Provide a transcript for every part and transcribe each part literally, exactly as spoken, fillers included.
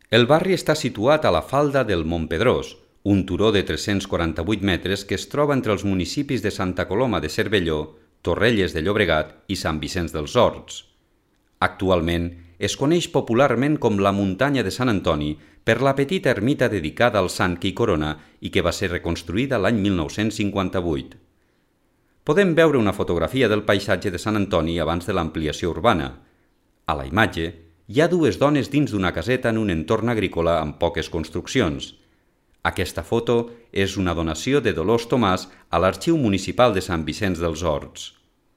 El barri està situat a la falda del Mont Pedrós, un turó de tres-cents quaranta-vuit metres que es troba entre els municipis de Santa Coloma de Cervelló, Torrelles de Llobregat i Sant Vicenç dels Horts. Actualment es coneix popularment com la muntanya de Sant Antoni per la petita ermita dedicada al sant que hi corona i que va ser reconstruïda l'any mil nou-cents cinquanta-vuit. Podem veure una fotografia del paisatge de Sant Antoni abans de l'ampliació urbana. A la imatge hi ha dues dones dins d'una caseta en un entorn agrícola amb poques construccions. Aquesta foto és una donació de Dolors Tomàs a l'Arxiu Municipal de Sant Vicenç dels Horts.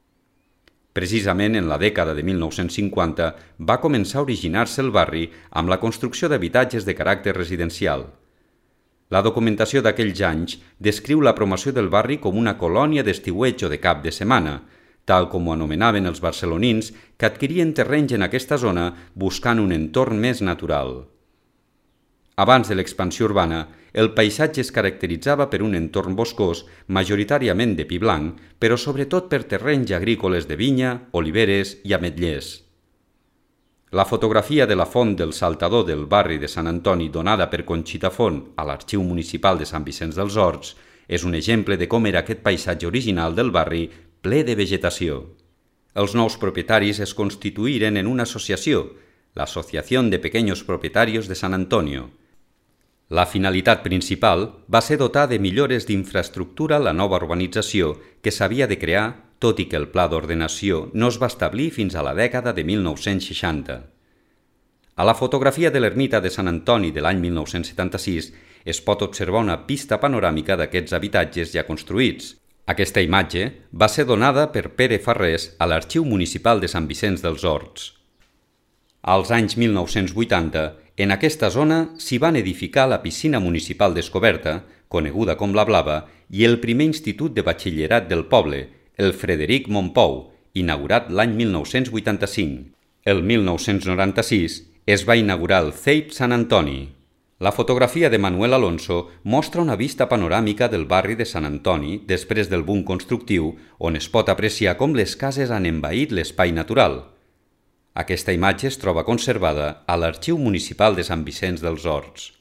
Precisament en la dècada de mil nou-cents cinquanta va començar a originar-se el barri amb la construcció d'habitatges de caràcter residencial. La documentació d'aquells anys descriu la promoció del barri com una colònia d'estiueig o de cap de setmana, tal com ho anomenaven els barcelonins que adquirien terrenys en aquesta zona buscant un entorn més natural. Abans de l'expansió urbana, el paisatge es caracteritzava per un entorn boscós, majoritàriament de pi blanc, però sobretot per terrenys agrícoles de vinya, oliveres i ametllers. La fotografia de la font del Saltador del barri de Sant Antoni donada per Conxita Font a l'Arxiu Municipal de Sant Vicenç dels Horts és un exemple de com era aquest paisatge original del barri ple de vegetació. Els nous propietaris es constituïren en una associació, l'Asociación de Pequeños Propietarios de San Antonio. La finalitat principal va ser dotar de millores d'infraestructura la nova urbanització que s'havia de crear, tot i que el pla d'ordenació no es va establir fins a la dècada de mil nou-cents seixanta. A la fotografia de l'ermita de Sant Antoni de l'any mil nou-cents setanta-sis es pot observar una pista panoràmica d'aquests habitatges ja construïts. Aquesta imatge va ser donada per Pere Farrés a l'Arxiu Municipal de Sant Vicenç dels Horts. Als anys mil nou-cents vuitanta, en aquesta zona s'hi van edificar la piscina municipal descoberta, coneguda com la Blava, i el primer institut de batxillerat del poble, el Frederic Mompou, inaugurat l'any mil nou-cents vuitanta-cinc. El mil nou-cents noranta-sis es va inaugurar el C E I P Sant Antoni. La fotografia de Manuel Alonso mostra una vista panoràmica del barri de Sant Antoni després del boom constructiu, on es pot apreciar com les cases han envaït l'espai natural. Aquesta imatge es troba conservada a l'Arxiu Municipal de Sant Vicenç dels Horts.